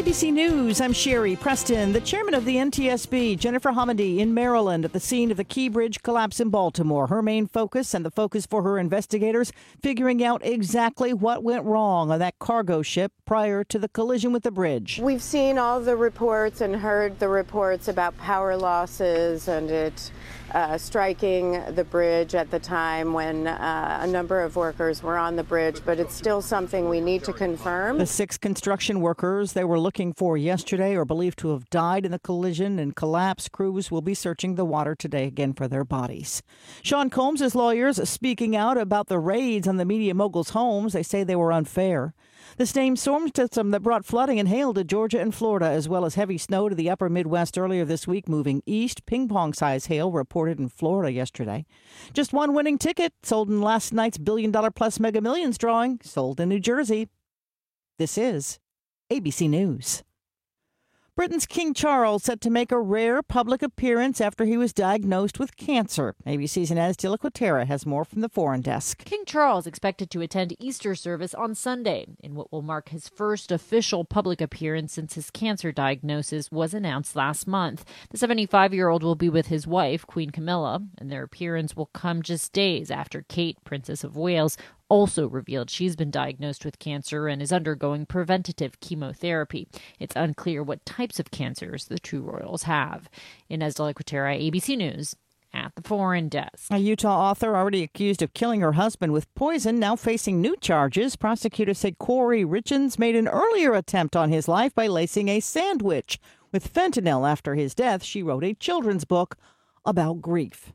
ABC News, I'm Sherry Preston. The chairman of the NTSB, Jennifer Hamady, in Maryland at the scene of the Key Bridge collapse in Baltimore. Her main focus and the focus for her investigators, figuring out exactly what went wrong on that cargo ship prior to the collision with the bridge. We've seen all the reports and heard the reports about power losses and it striking the bridge at the time when a number of workers were on the bridge, but it's still something we need to confirm. The 6 construction workers they were looking for yesterday are believed to have died in the collision and collapse. Crews will be searching the water today again for their bodies. Sean Combs' lawyers speaking out about the raids on the media moguls' homes. They say they were unfair. The same storm system that brought flooding and hail to Georgia and Florida, as well as heavy snow to the upper Midwest earlier this week, moving east. Ping-pong-size hail reported in Florida yesterday. Just one winning ticket sold in last night's $1 billion-plus Mega Millions drawing, sold in New Jersey. This is ABC News. Britain's King Charles set to make a rare public appearance after he was diagnosed with cancer. ABC's Inez de la Quatera has more from the foreign desk. King Charles expected to attend Easter service on Sunday in what will mark his first official public appearance since his cancer diagnosis was announced last month. The 75-year-old will be with his wife, Queen Camilla, and their appearance will come just days after Kate, Princess of Wales, also revealed she's been diagnosed with cancer and is undergoing preventative chemotherapy. It's unclear what types of cancers the two royals have. Inez de la Quatera, ABC News, at the foreign desk. A Utah author already accused of killing her husband with poison, now facing new charges. Prosecutors say Corey Richens made an earlier attempt on his life by lacing a sandwich with fentanyl. After his death, she wrote a children's book about grief.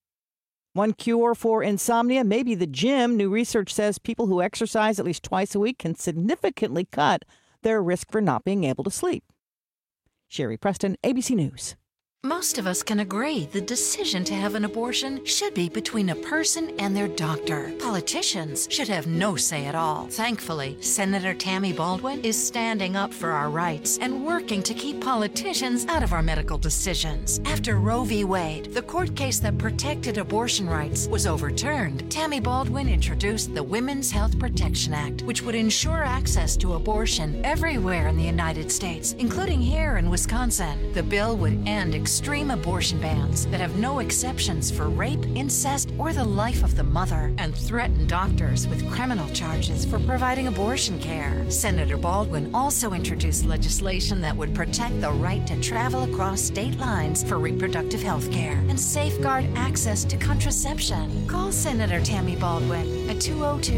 One cure for insomnia, maybe the gym. New research says people who exercise at least twice a week can significantly cut their risk for not being able to sleep. Sherry Preston, ABC News. Most of us can agree the decision to have an abortion should be between a person and their doctor. Politicians should have no say at all. Thankfully, Senator Tammy Baldwin is standing up for our rights and working to keep politicians out of our medical decisions. After Roe v. Wade, the court case that protected abortion rights, was overturned, Tammy Baldwin introduced the Women's Health Protection Act, which would ensure access to abortion everywhere in the United States, including here in Wisconsin. The bill would end extreme abortion bans that have no exceptions for rape, incest, or the life of the mother, and threaten doctors with criminal charges for providing abortion care. Senator Baldwin also introduced legislation that would protect the right to travel across state lines for reproductive health care and safeguard access to contraception. Call Senator Tammy Baldwin at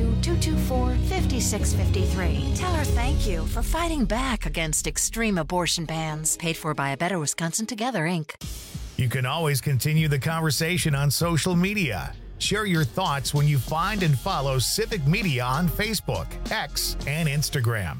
202-224-5653. Tell her thank you for fighting back against extreme abortion bans. Paid for by A Better Wisconsin Together, Inc. You can always continue the conversation on social media. Share your thoughts when you find and follow Civic Media on Facebook, X, and Instagram.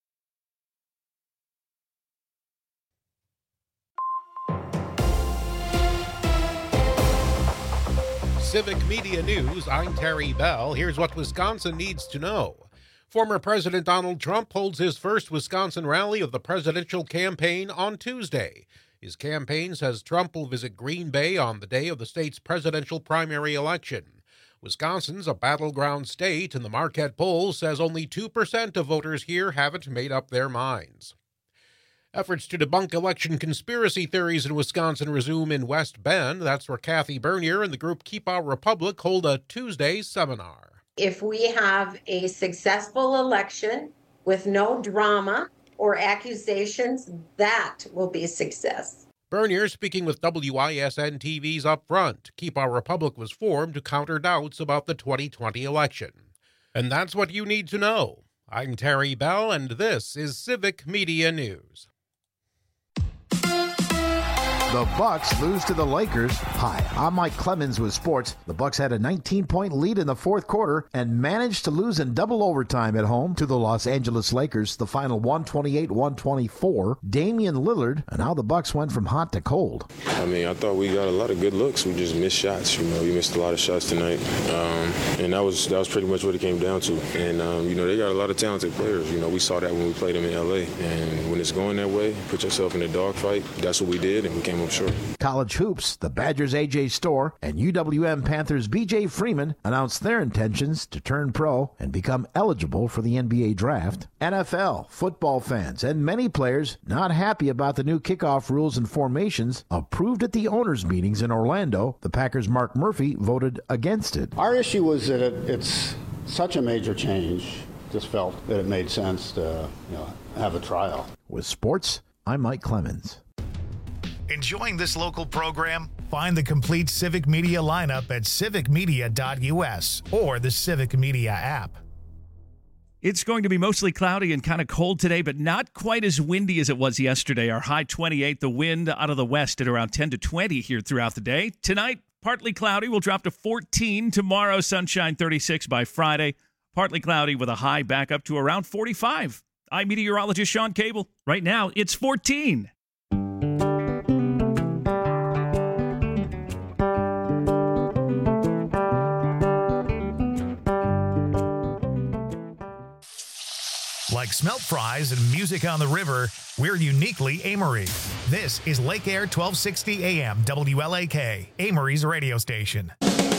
Civic Media News, I'm Terry Bell. Here's what Wisconsin needs to know. Former President Donald Trump holds his first Wisconsin rally of the presidential campaign on Tuesday. His campaign says Trump will visit Green Bay on the day of the state's presidential primary election. Wisconsin's a battleground state, and the Marquette poll says only 2% of voters here haven't made up their minds. Efforts to debunk election conspiracy theories in Wisconsin resume in West Bend. That's where Kathy Bernier and the group Keep Our Republic hold a Tuesday seminar. If we have a successful election with no drama or accusations, that will be a success. Bernier speaking with WISN TV's Up Front. Keep Our Republic was formed to counter doubts about the 2020 election. And that's what you need to know. I'm Terry Bell, and this is Civic Media News. The Bucks lose to the Lakers. Hi, I'm Mike Clemens with sports. The Bucks had a 19-point lead in the fourth quarter and managed to lose in double overtime at home to the Los Angeles Lakers, the final 128-124. Damian Lillard, and how the Bucks went from hot to cold. I thought we got a lot of good looks. We just missed shots. We missed a lot of shots tonight, and that was pretty much what it came down to. And they got a lot of talented players. We saw that when we played them in LA, and when when it's going that way, put yourself in a dogfight. That's what we did, and we came up short. College hoops, the Badgers' A.J. Storr and UWM Panthers' B.J. Freeman announced their intentions to turn pro and become eligible for the NBA draft. NFL, football fans, and many players not happy about the new kickoff rules and formations approved at the owners' meetings in Orlando. The Packers' Mark Murphy voted against it. Our issue was that it's such a major change. Just felt that it made sense to have a trial. With sports, I'm Mike Clemens. Enjoying this local program? Find the complete Civic Media lineup at civicmedia.us or the Civic Media app. It's going to be mostly cloudy and kind of cold today, but not quite as windy as it was yesterday. Our high 28, the wind out of the west at around 10 to 20 here throughout the day. Tonight, partly cloudy, will drop to 14. Tomorrow, sunshine 36 by Friday. Partly cloudy with a high back up to around 45. I'm meteorologist Sean Cable. Right now, it's 14. Like smelt fries and music on the river, we're uniquely Amory. This is Lake Air 1260 AM WLAK, Amory's radio station.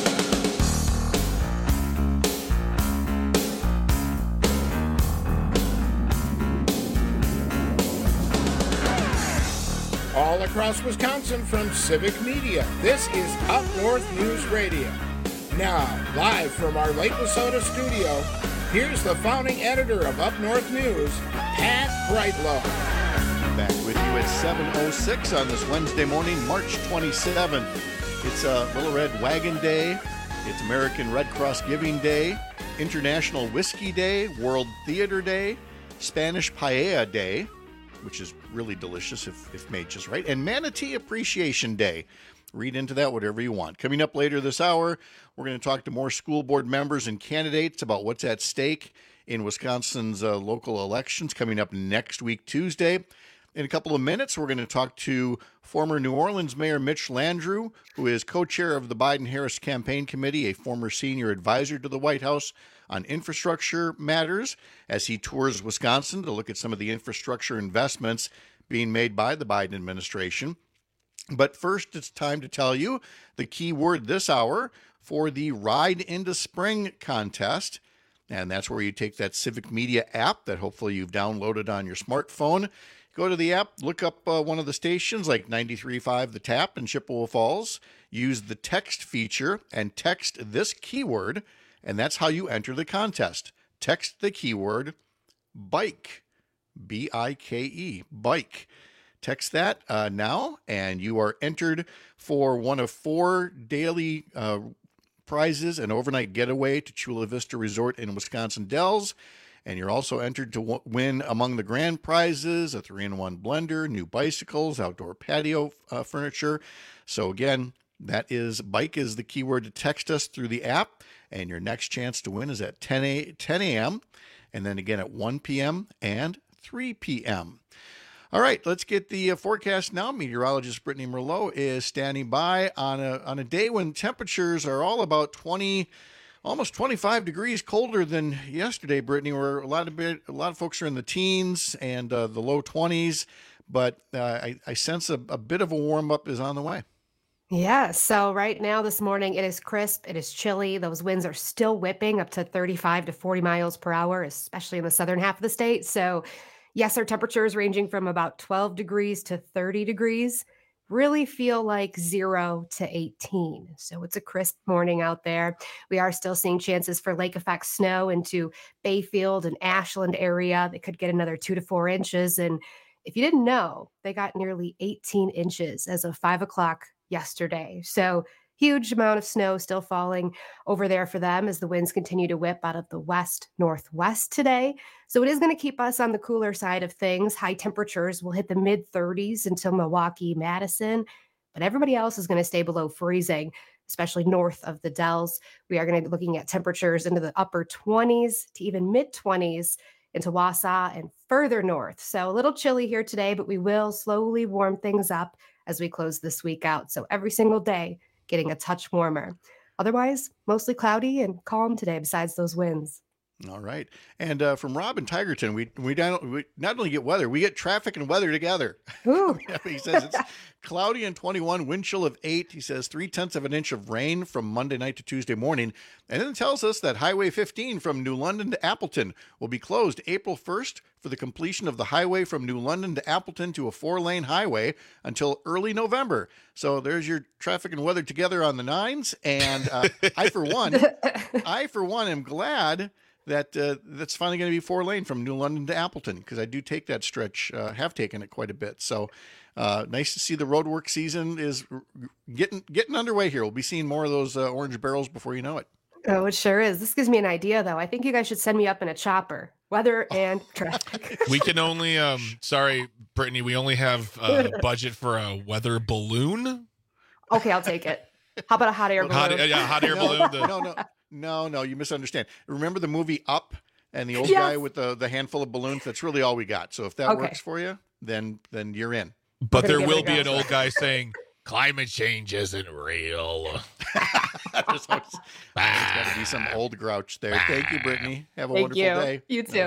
All across Wisconsin from Civic Media, this is Up North News Radio. Now, live from our Lake Wissota studio, here's the founding editor of Up North News, Pat Breitlow. Back with you at 7:06 on this Wednesday morning, March 27th. It's Little Red Wagon Day. It's American Red Cross Giving Day, International Whiskey Day, World Theater Day, Spanish Paella Day, which is really delicious if made just right, and Manatee Appreciation Day. Read into that whatever you want. Coming up later this hour, we're going to talk to more school board members and candidates about what's at stake in Wisconsin's local elections coming up next week, Tuesday. In a couple of minutes, we're going to talk to former New Orleans Mayor Mitch Landrieu, who is co-chair of the Biden-Harris Campaign Committee, a former senior advisor to the White House on infrastructure matters, as he tours Wisconsin to look at some of the infrastructure investments being made by the Biden administration. But first, it's time to tell you the key word this hour for the Ride into Spring contest. And that's where you take that Civic Media app that hopefully you've downloaded on your smartphone. Go to the app, look up one of the stations like 93.5 The Tap in Chippewa Falls. Use the text feature and text this keyword, and that's how you enter the contest. Text the keyword BIKE, B-I-K-E, BIKE. Text that now, and you are entered for one of 4 daily prizes, an overnight getaway to Chula Vista Resort in Wisconsin Dells. And you're also entered to win among the grand prizes, a 3-in-1 blender, new bicycles, outdoor patio furniture. So again, that is BIKE is the keyword to text us through the app. And your next chance to win is at 10 a.m. and then again at 1 p.m. and 3 p.m. All right, let's get the forecast now. Meteorologist Brittany Merlot is standing by on a day when temperatures are all about 20, almost 25 degrees colder than yesterday, Brittany, where a lot of folks are in the teens and the low 20s, but I sense a bit of a warm-up is on the way. Yeah, so right now this morning it is crisp, it is chilly. Those winds are still whipping up to 35 to 40 miles per hour, especially in the southern half of the state. So yes, our temperatures ranging from about 12 degrees to 30 degrees really feel like 0 to 18. So it's a crisp morning out there. We are still seeing chances for lake effect snow into Bayfield and Ashland area. They could get another 2 to 4 inches. And if you didn't know, they got nearly 18 inches as of 5 o'clock yesterday. So huge amount of snow still falling over there for them as the winds continue to whip out of the west-northwest today. So it is going to keep us on the cooler side of things. High temperatures will hit the mid-30s until Milwaukee, Madison, but everybody else is going to stay below freezing, especially north of the Dells. We are going to be looking at temperatures into the upper 20s to even mid-20s into Wausau and further north. So a little chilly here today, but we will slowly warm things up as we close this week out. So every single day getting a touch warmer. Otherwise, mostly cloudy and calm today besides those winds. All right. And from Rob in Tigerton, we not only get weather, we get traffic and weather together. He says it's cloudy and 21, wind chill of 8. He says 0.3 of an inch of rain from Monday night to Tuesday morning. And then it tells us that Highway 15 from New London to Appleton will be closed April 1st for the completion of the highway from New London to Appleton to a 4-lane highway until early November. So there's your traffic and weather together on the 9s. And I, for one, am glad that that's finally going to be 4-lane from New London to Appleton, because I do take that stretch, have taken it quite a bit. So nice to see the roadwork season is getting underway here. We'll be seeing more of those orange barrels before you know it. Oh, it sure is. This gives me an idea, though. I think you guys should send me up in a chopper. Weather and traffic. We can only, sorry, Brittany, we only have a budget for a weather balloon. Okay, I'll take it. How about a hot air balloon? Hot air balloon. No, you misunderstand. Remember the movie Up and the old guy with the handful of balloons? That's really all we got. So if that works for you, then you're in. But there will be an old guy saying, climate change isn't real. There's got to be some old grouch there. Thank you, Brittany. Have a wonderful day. You too.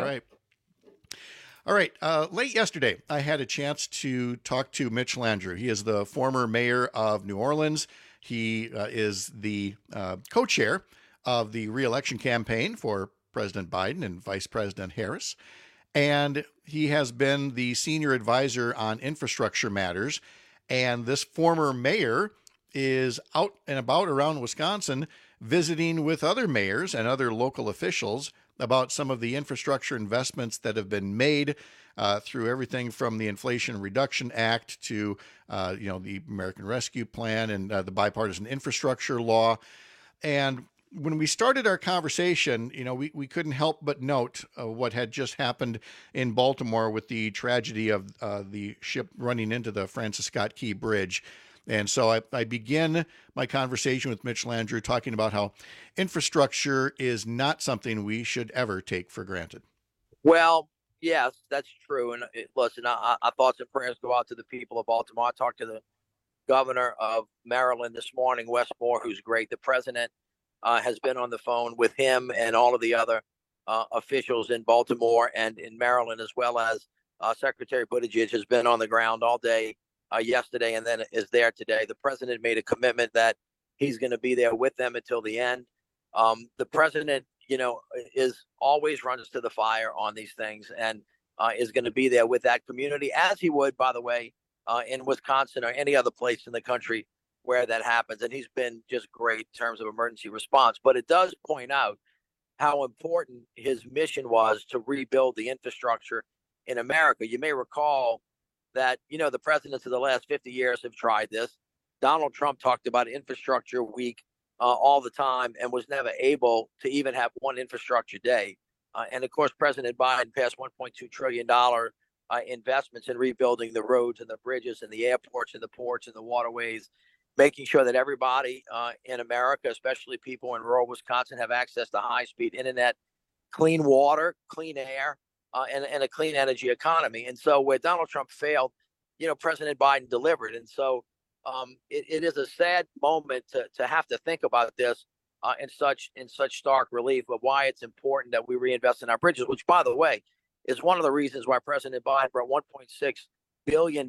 All right. Late yesterday, I had a chance to talk to Mitch Landrieu. He is the former mayor of New Orleans. He is the co-chair of the re-election campaign for President Biden and Vice President Harris. And he has been the senior advisor on infrastructure matters. And this former mayor is out and about around Wisconsin visiting with other mayors and other local officials about some of the infrastructure investments that have been made through everything from the Inflation Reduction Act to the American Rescue Plan and the bipartisan infrastructure law. And when we started our conversation, we couldn't help but note what had just happened in Baltimore with the tragedy of the ship running into the Francis Scott Key Bridge. And so I begin my conversation with Mitch Landrieu talking about how infrastructure is not something we should ever take for granted. Well, yes, that's true. And listen, our thoughts and prayers go out to the people of Baltimore. I talked to the governor of Maryland this morning, Wes Moore, who's great. The president has been on the phone with him and all of the other officials in Baltimore and in Maryland, as well as Secretary Buttigieg has been on the ground all day yesterday and then is there today. The president made a commitment that he's going to be there with them until the end. The president, is always runs to the fire on these things and is going to be there with that community, as he would, by the way, in Wisconsin or any other place in the country where that happens. And he's been just great in terms of emergency response. But it does point out how important his mission was to rebuild the infrastructure in America. You may recall that, the presidents of the last 50 years have tried this. Donald Trump talked about infrastructure week all the time and was never able to even have one infrastructure day. And of course, President Biden passed $1.2 trillion investments in rebuilding the roads and the bridges and the airports and the ports and the waterways, making sure that everybody in America, especially people in rural Wisconsin, have access to high-speed internet, clean water, clean air, and a clean energy economy. And so where Donald Trump failed, President Biden delivered. And so it is a sad moment to have to think about this in such stark relief, but why it's important that we reinvest in our bridges, which, by the way, is one of the reasons why President Biden brought $1.6 billion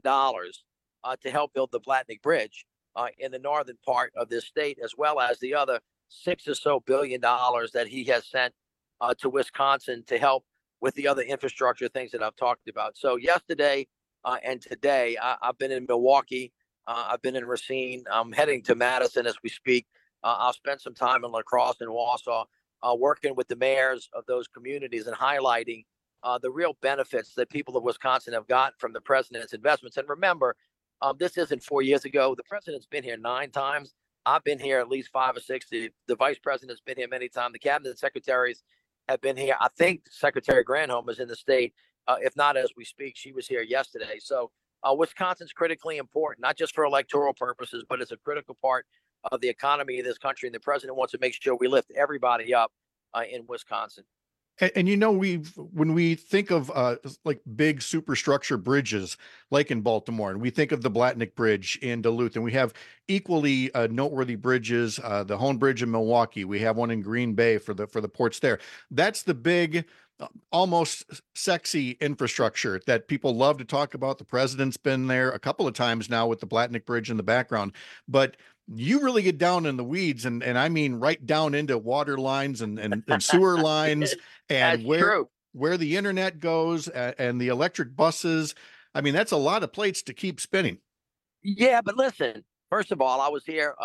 to help build the Blatnick Bridge in the northern part of this state, as well as the other $6 or so billion that he has sent to Wisconsin to help with the other infrastructure things that I've talked about. So yesterday and today, I've been in Milwaukee. I've been in Racine. I'm heading to Madison as we speak. I'll spend some time in La Crosse and Wausau working with the mayors of those communities and highlighting the real benefits that people of Wisconsin have gotten from the president's investments. And remember, this isn't 4 years ago. The president's been here 9 times. I've been here at least 5 or 6. The vice president's been here many times. The cabinet secretaries have been here. I think Secretary Granholm is in the state. If not, as we speak, she was here yesterday. So Wisconsin's critically important, not just for electoral purposes, but it's a critical part of the economy of this country. And the president wants to make sure we lift everybody up in Wisconsin. And when we think of like big superstructure bridges, like in Baltimore, and we think of the Blatnick Bridge in Duluth, and we have equally noteworthy bridges, the Hone Bridge in Milwaukee. We have one in Green Bay for the ports there. That's the big, almost sexy infrastructure that people love to talk about. The president's been there a couple of times now with the Blatnick Bridge in the background, but you really get down in the weeds, and I mean right down into water lines and sewer lines and where the internet goes and the electric buses. I mean, that's a lot of plates to keep spinning. Yeah, but listen, first of all, I was here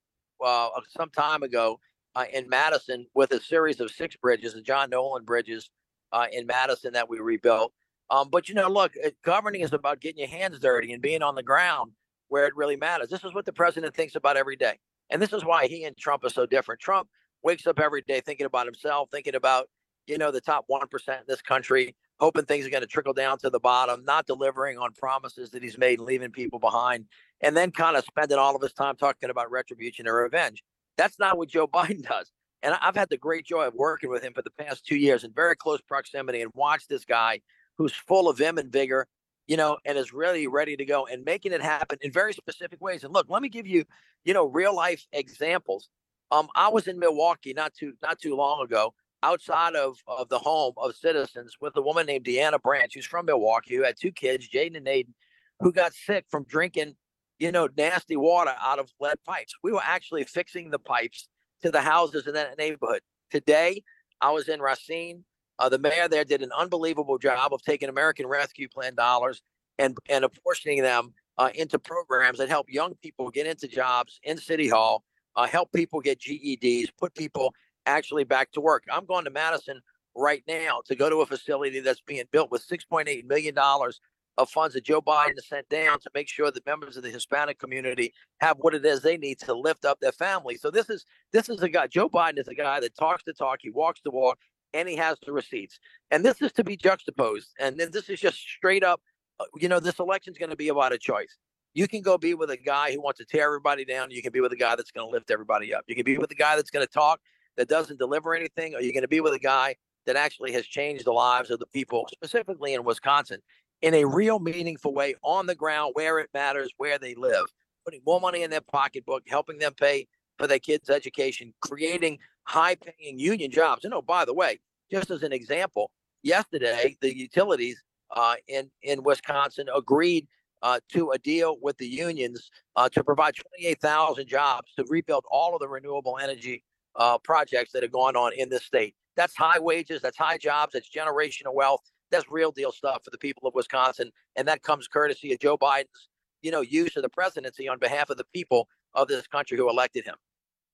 some time ago in Madison with a series of 6 bridges, the John Nolan bridges in Madison that we rebuilt. But, look, governing is about getting your hands dirty and being on the ground where it really matters. This is what the president thinks about every day. And this is why he and Trump are so different. Trump wakes up every day thinking about himself, thinking about, the top 1% in this country, hoping things are going to trickle down to the bottom, not delivering on promises that he's made and leaving people behind, and then kind of spending all of his time talking about retribution or revenge. That's not what Joe Biden does. And I've had the great joy of working with him for the past 2 years in very close proximity and watched this guy who's full of vim and vigor, and is really ready to go and making it happen in very specific ways. And look, let me give you, real life examples. I was in Milwaukee not too long ago, outside of the home of citizens, with a woman named Deanna Branch, who's from Milwaukee, who had 2 kids, Jaden and Aiden, who got sick from drinking, nasty water out of lead pipes. We were actually fixing the pipes to the houses in that neighborhood. Today, I was in Racine. The mayor there did an unbelievable job of taking American Rescue Plan dollars and apportioning them into programs that help young people get into jobs in City Hall, help people get GEDs, put people actually back to work. I'm going to Madison right now to go to a facility that's being built with $6.8 million of funds that Joe Biden sent down to make sure that members of the Hispanic community have what it is they need to lift up their family. So this is a guy, Joe Biden is a guy that talks the talk, he walks the walk, and he has the receipts. And this is to be juxtaposed. And then this is just straight up, this election is going to be about a choice. You can go be with a guy who wants to tear everybody down. You can be with a guy that's going to lift everybody up. You can be with a guy that's going to talk, that doesn't deliver anything, or you're going to be with a guy that actually has changed the lives of the people, specifically in Wisconsin, in a real meaningful way, on the ground, where it matters, where they live, putting more money in their pocketbook, helping them pay for their kids' education, creating high-paying union jobs. And by the way, just as an example, yesterday the utilities in Wisconsin agreed to a deal with the unions to provide 28,000 jobs to rebuild all of the renewable energy projects that are going on in this state. That's high wages, that's high jobs, that's generational wealth. That's real deal stuff for the people of Wisconsin, and that comes courtesy of Joe Biden's, use of the presidency on behalf of the people of this country who elected him.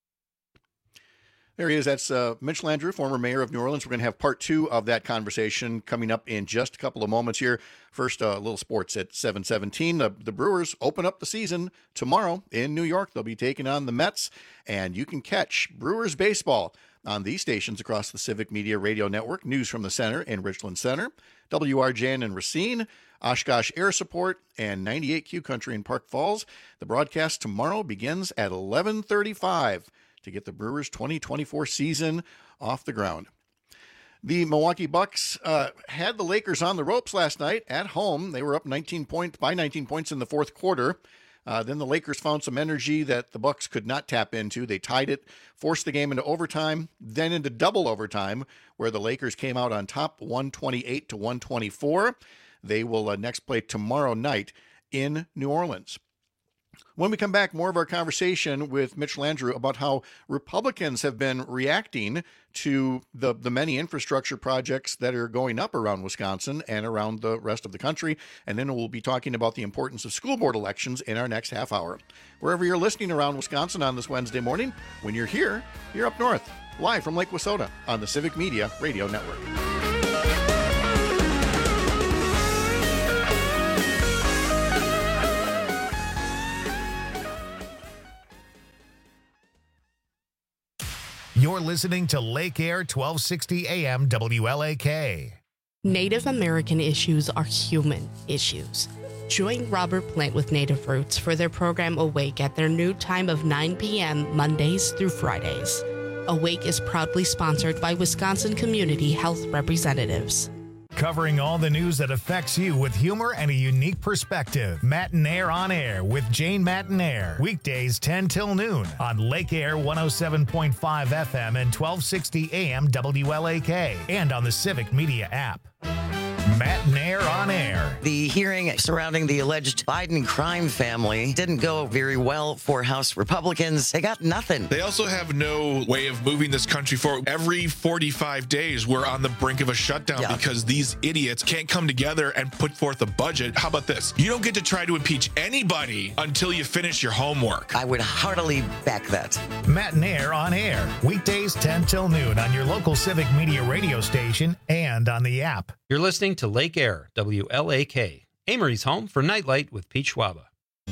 There he is. That's Mitch Landrieu, former mayor of New Orleans. We're going to have part 2 of that conversation coming up in just a couple of moments here. First, a little sports at 7:17. The Brewers open up the season tomorrow in New York. They'll be taking on the Mets, and you can catch Brewers baseball on these stations across the Civic Media Radio Network. News from the Center in Richland Center, WRJN in Racine, Oshkosh Air Support, and 98Q Country in Park Falls. The broadcast tomorrow begins at 11:35 to get the Brewers' 2024 season off the ground. The Milwaukee Bucks had the Lakers on the ropes last night at home. They were up 19 points in the fourth quarter. Then the Lakers found some energy that the Bucks could not tap into. They tied it, forced the game into overtime, then into double overtime, where the Lakers came out on top 128-124. They will next play tomorrow night in New Orleans. When we come back, more of our conversation with Mitch Landrieu about how Republicans have been reacting to the many infrastructure projects that are going up around Wisconsin and around the rest of the country. And then we'll be talking about the importance of school board elections in our next half hour. Wherever you're listening around Wisconsin on this Wednesday morning, when you're here, you're up north, live from Lake Wissota on the Civic Media Radio Network. You're listening to Lake Air 1260 AM WLAK. Native American issues are human issues. Join Robert Plant with Native Roots for their program Awake at their new time of 9 p.m. Mondays through Fridays. Awake is proudly sponsored by Wisconsin Community Health Representatives. Covering all the news that affects you with humor and a unique perspective. Matinaire on Air with Jane Matinaire. Weekdays 10 till noon on Lake Air 107.5 FM and 1260 AM WLAK and on the Civic Media app. Matinaire on Air. The hearing surrounding the alleged Biden crime family didn't go very well for House Republicans. They got nothing. They also have no way of moving this country forward. Every 45 days, we're on the brink of a shutdown because these idiots can't come together and put forth a budget. How about this? You don't get to try to impeach anybody until you finish your homework. I would heartily back that. Matinaire on Air. Weekdays 10 till noon on your local Civic Media radio station and on the app. You're listening to Lake Air, WLAK, Amory's home for Nightlight with Pete Schwaba.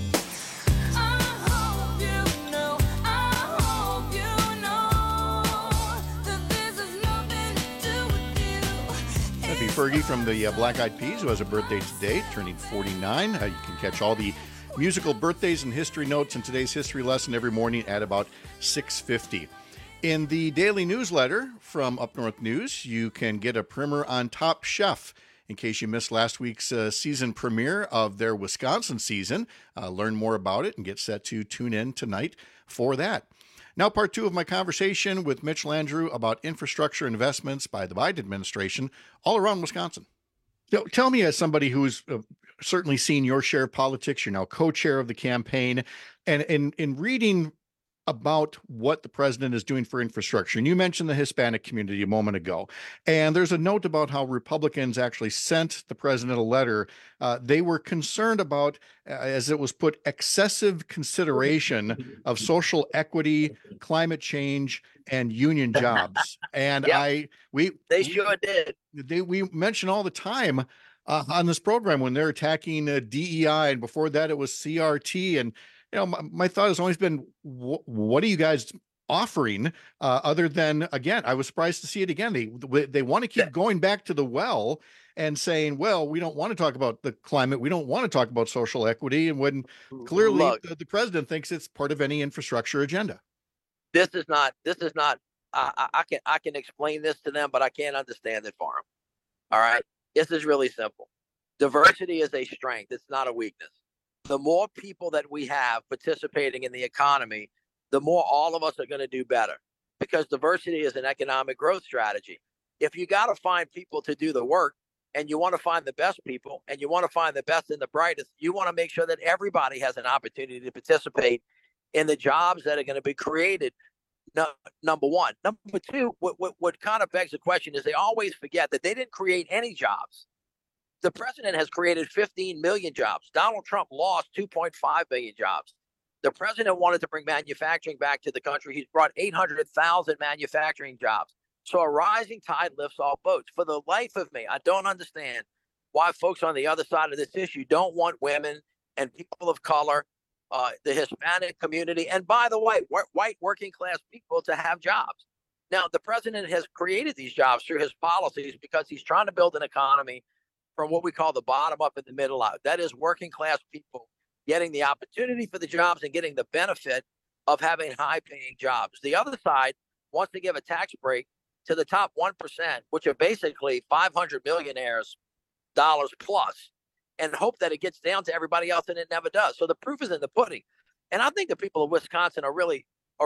That'd be Fergie from the Black Eyed Peas, who has a birthday today, turning 49. You can catch all the musical birthdays and history notes in today's history lesson every morning at about 6:50. In the daily newsletter from Up North News, you can get a primer on Top Chef. In case you missed last week's season premiere of their Wisconsin season, learn more about it and get set to tune in tonight for that. Now, part two of my conversation with Mitch Landrieu about infrastructure investments by the Biden administration all around Wisconsin. Tell me, as somebody who's certainly seen your share of politics, you're now co-chair of the campaign, and in reading about what the president is doing for infrastructure. And you mentioned the Hispanic community a moment ago. And there's a note about how Republicans actually sent the president a letter. They were concerned about, as it was put, excessive consideration of social equity, climate change, and union jobs. And they sure did. We mention all the time on this program when they're attacking DEI, and before that it was CRT. And my thought has always been, what are you guys offering other than, again, I was surprised to see it again. They want to keep going back to the well and saying, well, we don't want to talk about the climate. We don't want to talk about social equity. And when clearly the president thinks it's part of any infrastructure agenda. This is not, I can explain this to them, but I can't understand it for them. All right. This is really simple. Diversity is a strength. It's not a weakness. The more people that we have participating in the economy, the more all of us are going to do better, because diversity is an economic growth strategy. If you got to find people to do the work, and you want to find the best people, and you want to find the best and the brightest, you want to make sure that everybody has an opportunity to participate in the jobs that are going to be created. Number one. Number two, what kind of begs the question is they always forget that they didn't create any jobs. The president has created 15 million jobs. Donald Trump lost 2.5 million jobs. The president wanted to bring manufacturing back to the country. He's brought 800,000 manufacturing jobs. So a rising tide lifts all boats. For the life of me, I don't understand why folks on the other side of this issue don't want women and people of color, the Hispanic community, and by the way, white working class people to have jobs. Now, the president has created these jobs through his policies because he's trying to build an economy from what we call the bottom up and the middle out. That is working class people getting the opportunity for the jobs and getting the benefit of having high paying jobs. The other side wants to give a tax break to the top 1%, which are basically 500 millionaires dollars plus, and hope that it gets down to everybody else, and it never does. So the proof is in the pudding. And I think the people of Wisconsin are really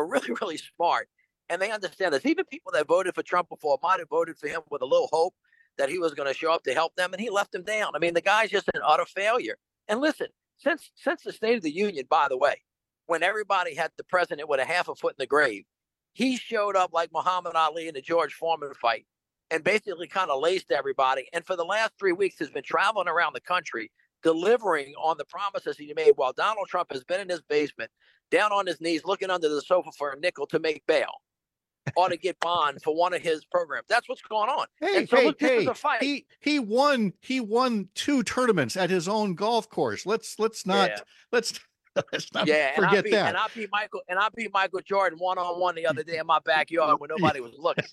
smart, and they understand this. Even people that voted for Trump before might have voted for him with a little hope that he was going to show up to help them, and he left them down. I mean, the guy's just an utter failure. And listen, since the State of the Union, by the way, when everybody had the president with a half a foot in the grave, he showed up like Muhammad Ali in the George Foreman fight and basically kind of laced everybody. And for the last 3 weeks has been traveling around the country, delivering on the promises he made, while Donald Trump has been in his basement, down on his knees, looking under the sofa for a nickel to make bail or to get bond for one of his programs. That's what's going on. This is a fight. He won 2 tournaments at his own golf course. Let's Let's not Yeah, and forget that. And I beat Michael Jordan one-on-one the other day in my backyard when nobody was looking.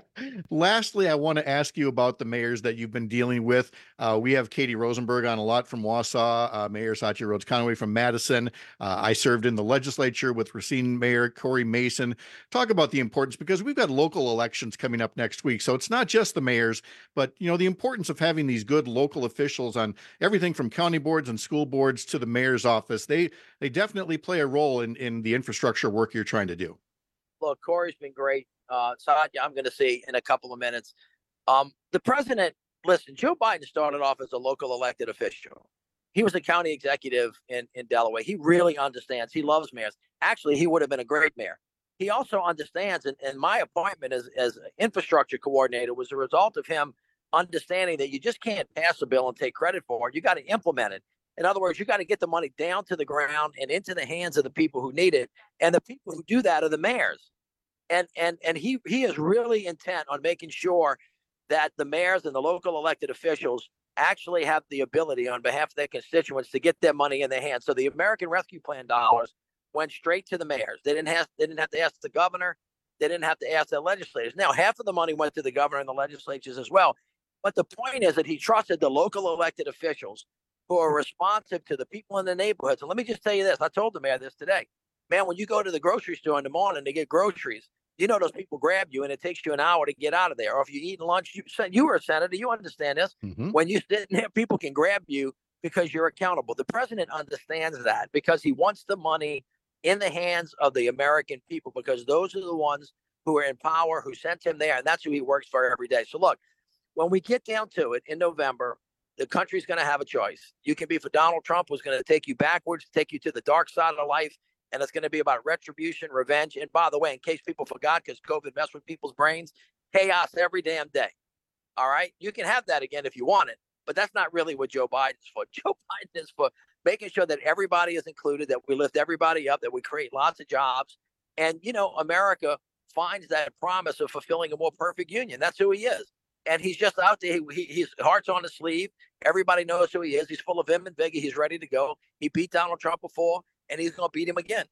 Lastly, I want to ask you about the mayors that you've been dealing with. We have Katie Rosenberg on a lot from Wausau, Mayor Satya Rhodes Conaway from Madison. I served in the legislature with Racine Mayor Corey Mason. Talk about the importance, because we've got local elections coming up next week. So it's not just the mayors, but the importance of having these good local officials on everything from county boards and school boards to the mayor's office. They definitely play a role in the infrastructure work you're trying to do. Look, Corey's been great. Satya, I'm going to say in a couple of minutes. The president, listen, Joe Biden started off as a local elected official. He was a county executive in Delaware. He really understands. He loves mayors. Actually, he would have been a great mayor. He also understands, and my appointment as infrastructure coordinator was a result of him understanding that you just can't pass a bill and take credit for it. You got to implement it. In other words, you got to get the money down to the ground and into the hands of the people who need it. And the people who do that are the mayors. And he is really intent on making sure that the mayors and the local elected officials actually have the ability on behalf of their constituents to get their money in their hands. So the American Rescue Plan dollars went straight to the mayors. They didn't have to ask the governor. They didn't have to ask their legislators. Now, half of the money went to the governor and the legislatures as well. But the point is that he trusted the local elected officials who are responsive to the people in the neighborhoods. And let me just tell you this. I told the mayor this today. Man, when you go to the grocery store in the morning to get groceries, those people grab you and it takes you an hour to get out of there. Or if you eat lunch, you were a senator, you understand this. Mm-hmm. When you sit in there, people can grab you because you're accountable. The president understands that because he wants the money in the hands of the American people, because those are the ones who are in power, who sent him there. And that's who he works for every day. So look, when we get down to it in November, the country's going to have a choice. You can be for Donald Trump, who's going to take you backwards, take you to the dark side of life, and it's going to be about retribution, revenge. And by the way, in case people forgot, because COVID messed with people's brains, chaos every damn day. All right? You can have that again if you want it, but that's not really what Joe Biden's for. Joe Biden is for making sure that everybody is included, that we lift everybody up, that we create lots of jobs. And, America finds that promise of fulfilling a more perfect union. That's who he is. And he's just out there. His heart's on his sleeve. Everybody knows who he is. He's full of vim and vigor. He's ready to go. He beat Donald Trump before, and he's going to beat him again.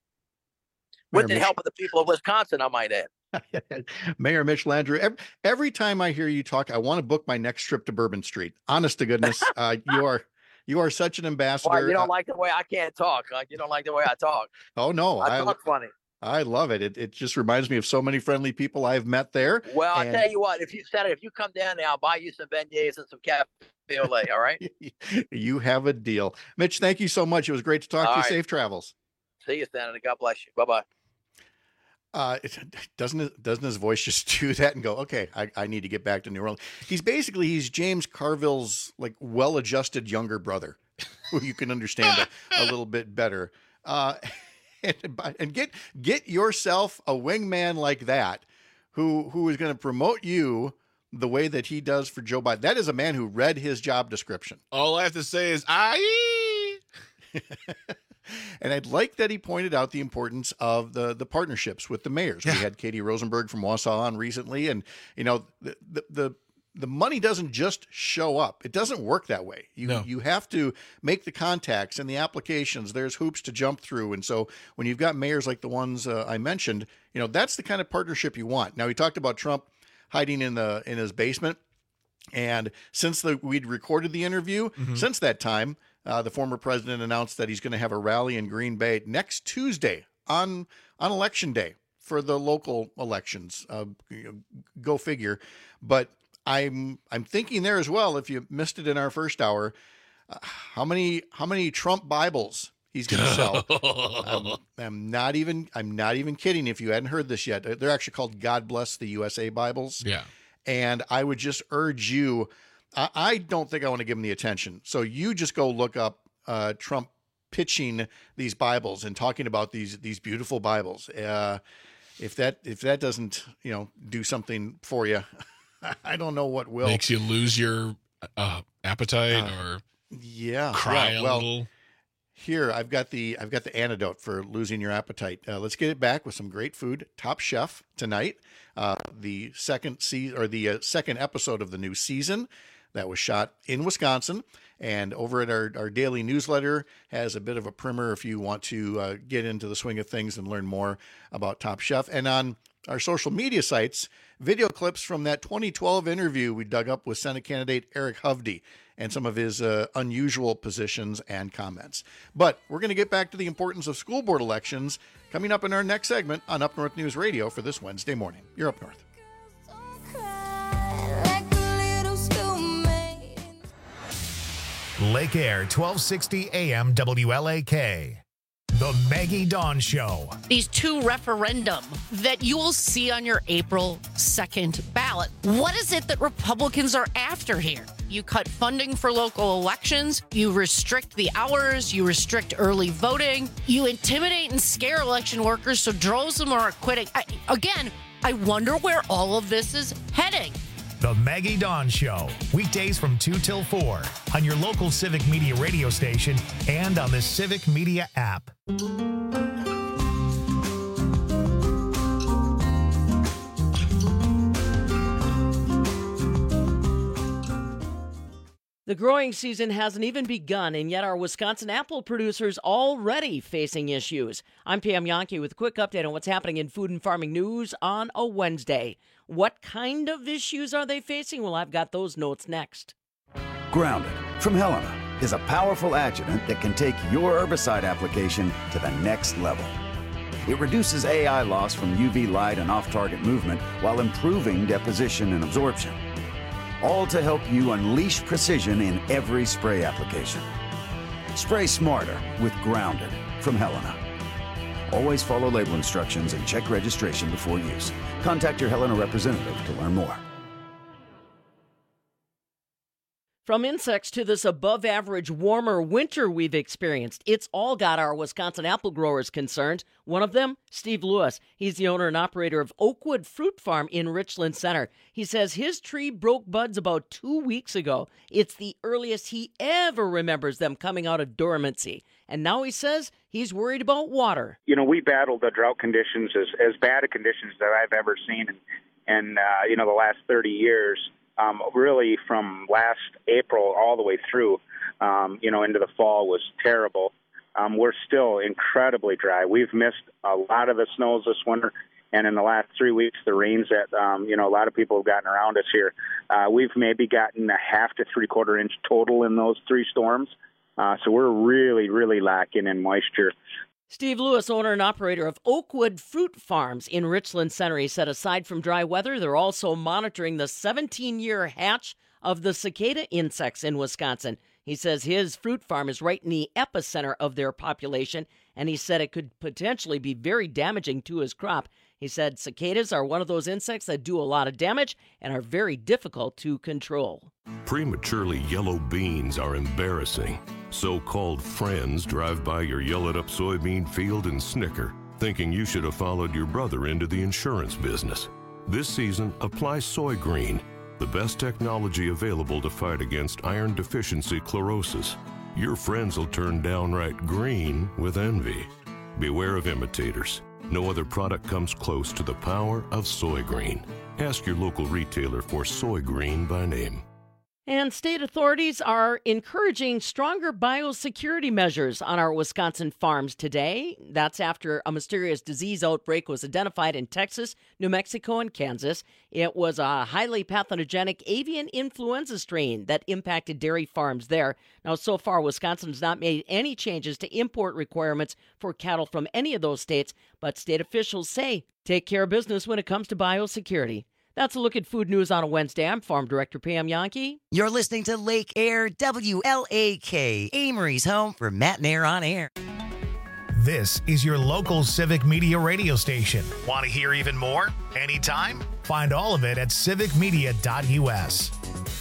With the help of the people of Wisconsin, I might add. Mayor Mitch Landrieu, every time I hear you talk, I want to book my next trip to Bourbon Street. Honest to goodness, you are such an ambassador. Well, you don't like the way I can't talk. You don't like the way I talk. Oh, no. I talk funny. I love it. It just reminds me of so many friendly people I've met there. Well, I'll tell you what, if you come down there, I'll buy you some beignets and some cafe au lait, all right? You have a deal. Mitch, thank you so much. It was great to talk to you. Safe travels. See you, Senator. God bless you. Bye-bye. Doesn't his voice just do that and go, okay, I need to get back to New Orleans? He's James Carville's well-adjusted younger brother, who you can understand a little bit better. And get yourself a wingman like that, who is going to promote you the way that he does for Joe Biden. That is a man who read his job description. All I have to say is, aye. And I'd like that he pointed out the importance of the partnerships with the mayors. Yeah. We had Katie Rosenberg from Wausau on recently, and the money doesn't just show up. It doesn't work that way. You have to make the contacts and the applications. There's hoops to jump through. And so when you've got mayors like the ones I mentioned, that's the kind of partnership you want. Now, he talked about Trump hiding in his basement. And since we'd recorded the interview, since that time, the former president announced that he's going to have a rally in Green Bay next Tuesday on Election Day for the local elections. Go figure. But I'm thinking there as well, if you missed it in our first hour, how many Trump Bibles he's going to sell. I'm not even kidding. If you hadn't heard this yet, they're actually called God Bless the USA Bibles. Yeah. And I would just urge you, I don't think I want to give him the attention. So you just go look up Trump pitching these Bibles and talking about these beautiful Bibles. If that doesn't, do something for you, I don't know what will. Makes you lose your appetite or cry a little. Here, I've got the antidote for losing your appetite. Let's get it back with some great food. Top Chef tonight, the second episode of the new season that was shot in Wisconsin. And over at our daily newsletter has a bit of a primer if you want to get into the swing of things and learn more about Top Chef. And on our social media sites, video clips from that 2012 interview we dug up with Senate candidate Eric Hovde and some of his unusual positions and comments. But we're going to get back to the importance of school board elections coming up in our next segment on Up North News Radio for this Wednesday morning. You're Up North. Lake Air, 1260 AM WLAK. The Maggie Dawn Show. These two referendum that you will see on your April 2nd ballot. What is it that Republicans are after here? You cut funding for local elections. You restrict the hours. You restrict early voting. You intimidate and scare election workers so droves of them are quitting. I wonder where all of this is heading. The Maggie Dawn Show. Weekdays from 2 till 4 on your local Civic Media radio station and on the Civic Media app. The growing season hasn't even begun, and yet our Wisconsin apple producers already facing issues. I'm Pam Yankee with a quick update on what's happening in food and farming news on a Wednesday. What kind of issues are they facing? Well, I've got those notes next. Grounded from Helena is a powerful adjuvant that can take your herbicide application to the next level. It reduces AI loss from UV light and off-target movement while improving deposition and absorption. All to help you unleash precision in every spray application. Spray smarter with Grounded from Helena. Always follow label instructions and check registration before use. Contact your Helena representative to learn more. From insects to this above-average warmer winter we've experienced, it's all got our Wisconsin apple growers concerned. One of them, Steve Lewis. He's the owner and operator of Oakwood Fruit Farm in Richland Center. He says his tree broke buds about 2 weeks ago. It's the earliest he ever remembers them coming out of dormancy. And now he says he's worried about water. You know, we battled the drought conditions as bad a conditions that I've ever seen in the last 30 years. Really from last April all the way through, into the fall was terrible. We're still incredibly dry. We've missed a lot of the snows this winter, and in the last 3 weeks, the rains that, a lot of people have gotten around us here, we've maybe gotten a half to 3/4 inch total in those three storms. So we're really, really lacking in moisture. Steve Lewis, owner and operator of Oakwood Fruit Farms in Richland Center, he said aside from dry weather, they're also monitoring the 17-year hatch of the cicada insects in Wisconsin. He says his fruit farm is right in the epicenter of their population, and he said it could potentially be very damaging to his crop. He said cicadas are one of those insects that do a lot of damage and are very difficult to control. Prematurely yellow beans are embarrassing. So-called friends drive by your yellowed-up soybean field and snicker, thinking you should have followed your brother into the insurance business. This season, apply Soy Green, the best technology available to fight against iron deficiency chlorosis. Your friends will turn downright green with envy. Beware of imitators. No other product comes close to the power of Soy Green. Ask your local retailer for Soy Green by name. And state authorities are encouraging stronger biosecurity measures on our Wisconsin farms today. That's after a mysterious disease outbreak was identified in Texas, New Mexico, and Kansas. It was a highly pathogenic avian influenza strain that impacted dairy farms there. Now, so far, Wisconsin has not made any changes to import requirements for cattle from any of those states, but state officials say take care of business when it comes to biosecurity. That's a look at food news on a Wednesday. I'm Farm Director Pam Yankee. You're listening to Lake Air WLAK, Amory's home for Matt and Air on Air. This is your local Civic Media radio station. Want to hear even more? Anytime? Find all of it at civicmedia.us.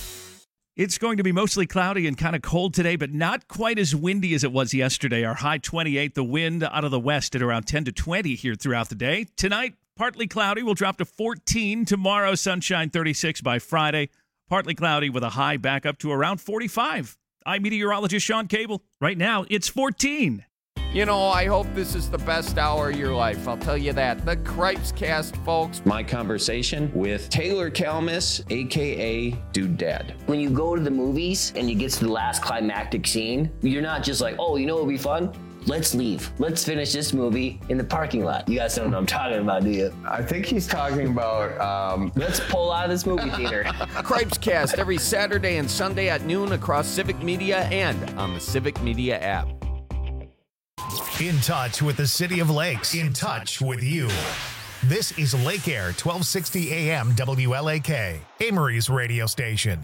It's going to be mostly cloudy and kind of cold today, but not quite as windy as it was yesterday. Our high 28, the wind out of the west at around 10 to 20 here throughout the day. Tonight, partly cloudy, we'll drop to 14. Tomorrow, sunshine 36 by Friday. Partly cloudy with a high back up to around 45. I'm meteorologist Sean Cable. Right now, it's 14. You know, I hope this is the best hour of your life. I'll tell you that. The Cripes Cast, folks. My conversation with Taylor Kalmus, a.k.a. Dude Dad. When you go to the movies and you get to the last climactic scene, you're not just like, oh, you know what would be fun? Let's leave. Let's finish this movie in the parking lot. You guys don't know what I'm talking about, do you? I think he's talking about... Let's pull out of this movie theater. Cripes Cast every Saturday and Sunday at noon across Civic Media and on the Civic Media app. In touch with the City of Lakes. In touch with you. This is Lake Air 1260 AM WLAK, Amory's radio station.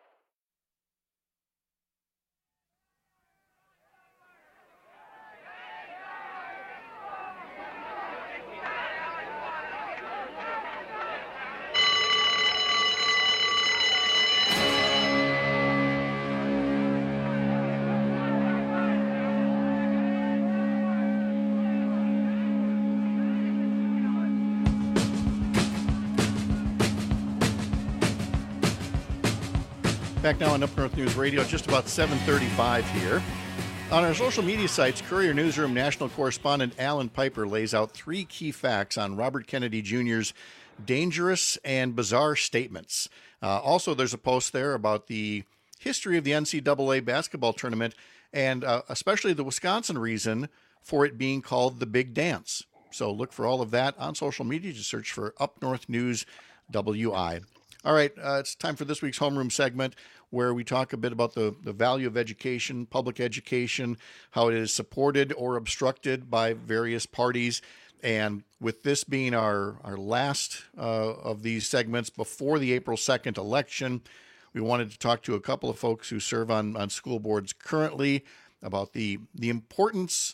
Back now on Up North News Radio, just about 7:35 here. On our social media sites, Courier Newsroom national correspondent Alan Piper lays out 3 key facts on Robert Kennedy Jr.'s dangerous and bizarre statements. Also, there's a post there about the history of the NCAA basketball tournament and especially the Wisconsin reason for it being called the Big Dance. So look for all of that on social media. Just search for Up North News WI. All right, it's time for this week's homeroom segment where we talk a bit about the value of education, public education, how it is supported or obstructed by various parties. And with this being our last of these segments before the April 2nd election, we wanted to talk to a couple of folks who serve on school boards currently about the importance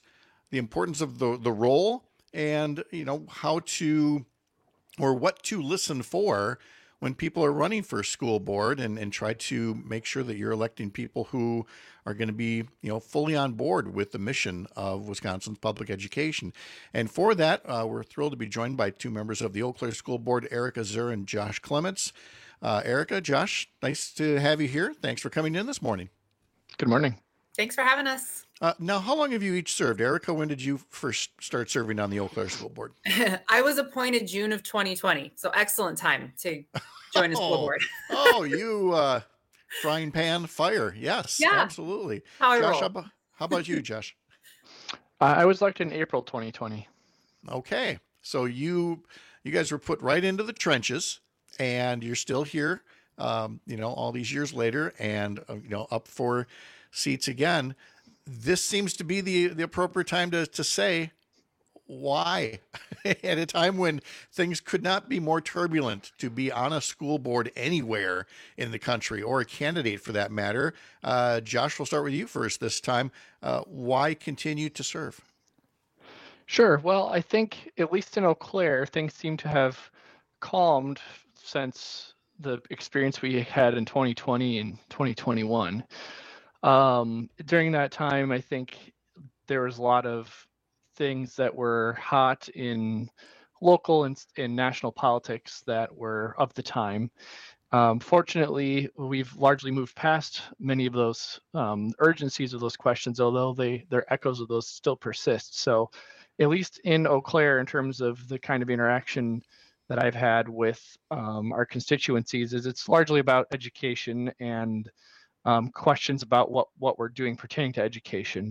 of the role and, you know, how to or what to listen for when people are running for school board and try to make sure that you're electing people who are going to be, you know, fully on board with the mission of Wisconsin's public education. And for that, we're thrilled to be joined by 2 members of the Eau Claire School Board, Erica Zur and Josh Clements. Erica, Josh, nice to have you here. Thanks for coming in this morning. Good morning. Thanks for having us. Now, how long have you each served? Erica, when did you first start serving on the Eau Claire School Board? I was appointed June of 2020, so excellent time to join a school board. You frying pan fire. Yes, yeah, absolutely. How I Josh, roll. how about you, Josh? I was elected in April 2020. Okay, so you guys were put right into the trenches, and you're still here, all these years later, and up for seats again. This seems to be the appropriate time to say why, at a time when things could not be more turbulent to be on a school board anywhere in the country, or a candidate for that matter. Josh, we'll start with you first this time. Why continue to serve? Sure. Well, I think at least in Eau Claire, things seem to have calmed since the experience we had in 2020 and 2021. During that time, I think there was a lot of things that were hot in local and national politics that were of the time. Fortunately, we've largely moved past many of those urgencies of those questions, although their echoes of those still persist. So at least in Eau Claire, in terms of the kind of interaction that I've had with our constituencies, is it's largely about education and questions about what we're doing pertaining to education.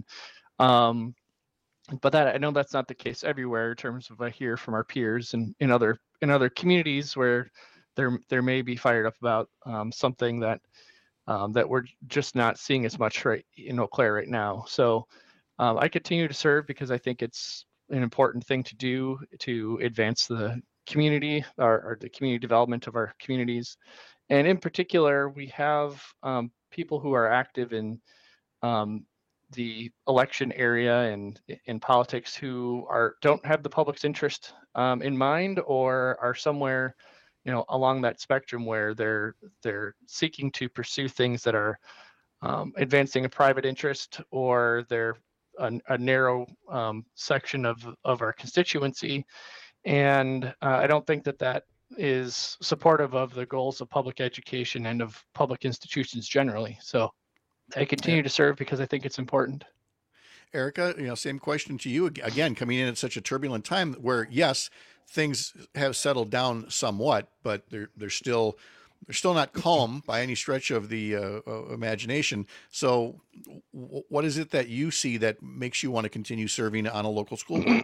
But I know that's not the case everywhere in terms of I hear from our peers and in other communities where there may be fired up about something that we're just not seeing as much right in Eau Claire right now. So I continue to serve because I think it's an important thing to do to advance the community or the community development of our communities. And in particular, we have people who are active in the election area and in politics who don't have the public's interest in mind, or are somewhere, along that spectrum where they're seeking to pursue things that are advancing a private interest, or they're a narrow section of our constituency. And I don't think that is supportive of the goals of public education and of public institutions generally. So I continue to serve because I think it's important. Erica, same question to you. Again, coming in at such a turbulent time where, yes, things have settled down somewhat, but they're still not calm by any stretch of the imagination. So what is it that you see that makes you want to continue serving on a local school board?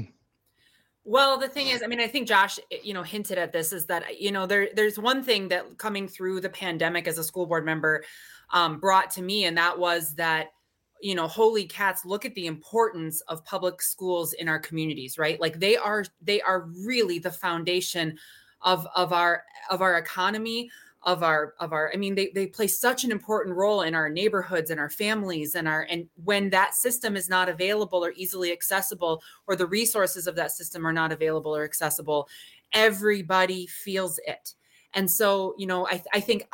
Well, the thing is, I mean, I think Josh, hinted at this, is that, there's one thing that coming through the pandemic as a school board member brought to me, and that was that, holy cats, look at the importance of public schools in our communities, right? Like they are really the foundation of our economy, they play such an important role in our neighborhoods and our families and when that system is not available or easily accessible, or the resources of that system are not available or accessible, everybody feels it. And so, I think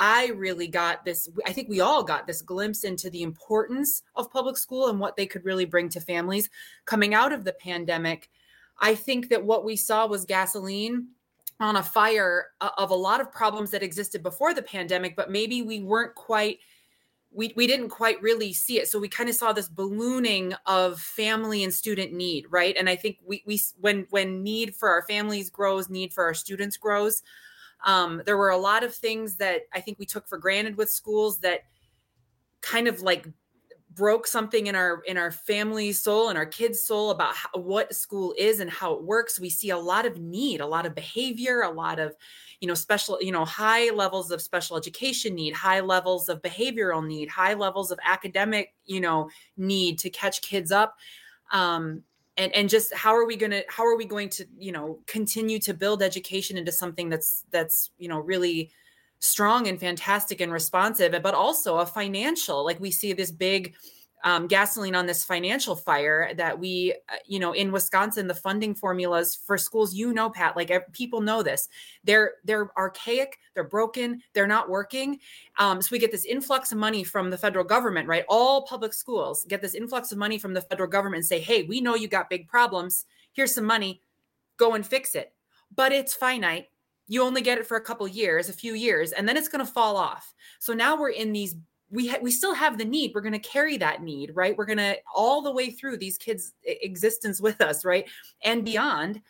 I think we all got this glimpse into the importance of public school and what they could really bring to families coming out of the pandemic. I think that what we saw was gasoline on a fire of a lot of problems that existed before the pandemic, but maybe we didn't quite really see it. So we kind of saw this ballooning of family and student need, right? And I think when need for our families grows, need for our students grows. There were a lot of things that I think we took for granted with schools that kind of like broke something in our family's soul and our kids' soul about what school is and how it works. We see a lot of need, a lot of behavior, a lot of, special, high levels of special education need, high levels of behavioral need, high levels of academic, need to catch kids up. And just how are we going to, continue to build education into something that's, really strong and fantastic and responsive, but also a financial, like we see this big gasoline on this financial fire that we, in Wisconsin, the funding formulas for schools, Pat, like people know this, they're archaic, they're broken, they're not working. So we get this influx of money from the federal government, right? All public schools get this influx of money from the federal government and say, hey, we know you got big problems. Here's some money, go and fix it. But it's finite. You only get it for a few years, and then it's going to fall off. So now we're in these, we still have the need. We're going to carry that need, right? We're going to all the way through these kids' existence with us, right? And beyond.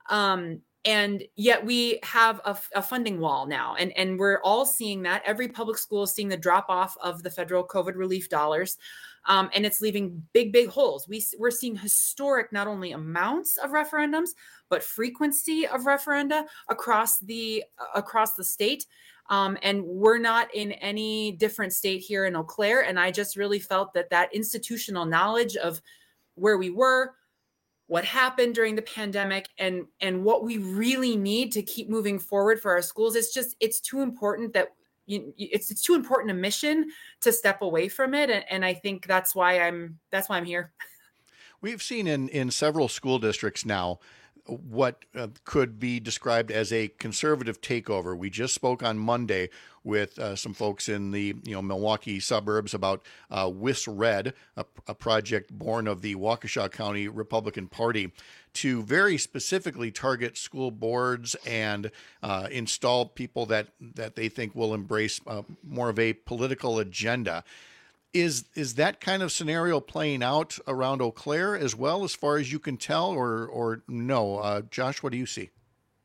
And yet we have a funding wall now. And we're all seeing that. Every public school is seeing the drop off of the federal COVID relief dollars. And it's leaving big holes. We're seeing historic, not only amounts of referendums, but frequency of referenda across the state. And we're not in any different state here in Eau Claire. And I just really felt that institutional knowledge of where we were, what happened during the pandemic, and what we really need to keep moving forward for our schools, it's too important that it's too important a mission to step away from it. And I think that's why I'm here. We've seen in several school districts now what could be described as a conservative takeover. We just spoke on Monday with some folks in the Milwaukee suburbs about WIS-RED, a project born of the Waukesha County Republican Party, to very specifically target school boards and install people that they think will embrace more of a political agenda. Is that kind of scenario playing out around Eau Claire as well, as far as you can tell, or no? Josh, what do you see?